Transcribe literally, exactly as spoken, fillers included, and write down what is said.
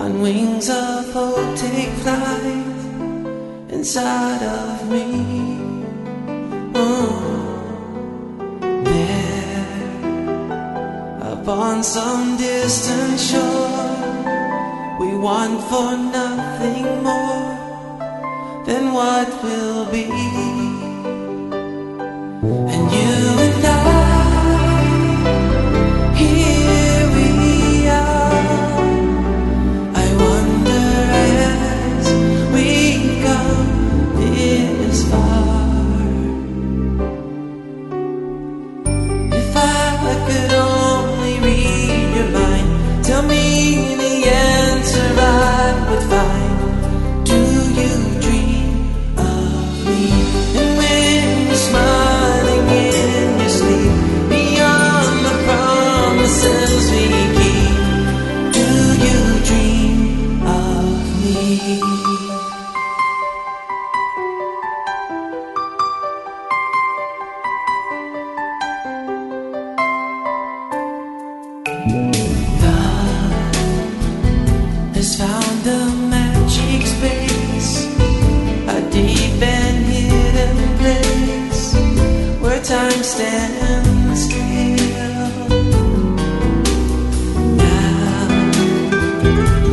On wings of hope take flight inside of me. Oh, there upon some distant shore, we want for nothing more than what will be. And you and I, here we are. I wonder as we come this far, if I could only read your mind, tell me the answer I would find. Do you dream of me? And when you're smiling in your sleep, beyond the promises we keep, do you dream of me? Love has found a magic space, a deep and hidden place where time stands still. Now